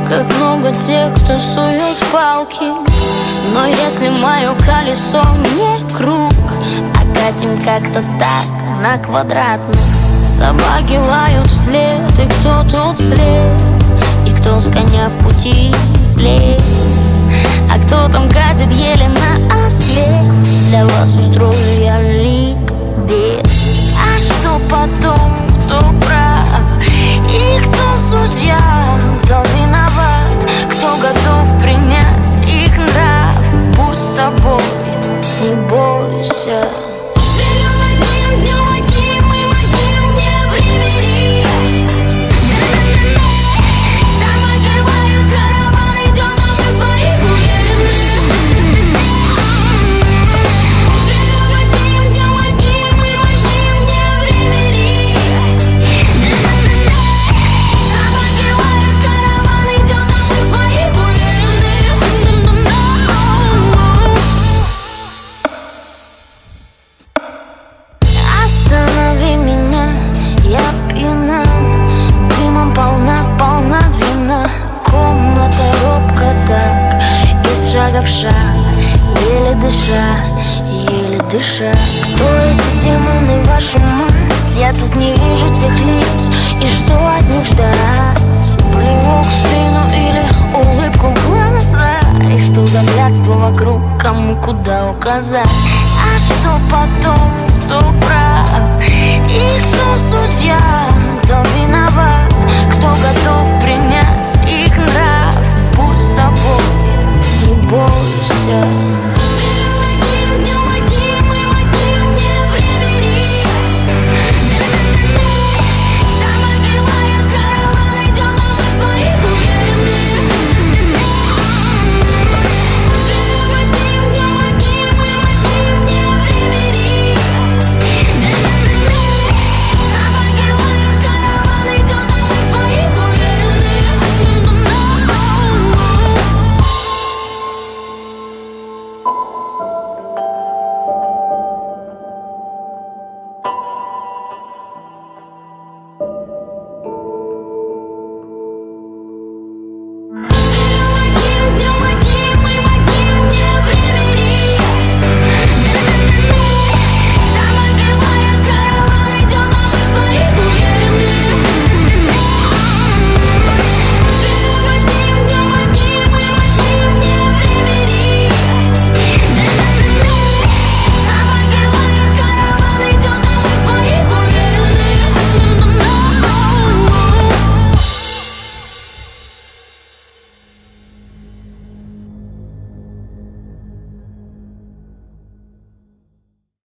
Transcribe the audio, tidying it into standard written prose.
как много тех, кто сует палки. Но если мое колесо не круг, а катим как-то так на квадратном. Собаки лают вслед, и кто тут след, и кто с коня в пути слез, а кто там катит еле на осле. Для вас устрою я ликбез. А что потом, кто прав и кто судья, кто виноват, кто готов принять их нрав? Будь собой, не бойся. Останови меня, я пьяна, дымом полна вина. Комната робко так, из шага в шаг, еле дыша. Кто эти демоны, вашу мать? Я тут не вижу тех лиц, и что от них ждать? Плевок в спину или улыбку в глаза? И что за блядство вокруг, кому куда указать? А что потом, кто прав и кто судья, кто виноват, кто готов принять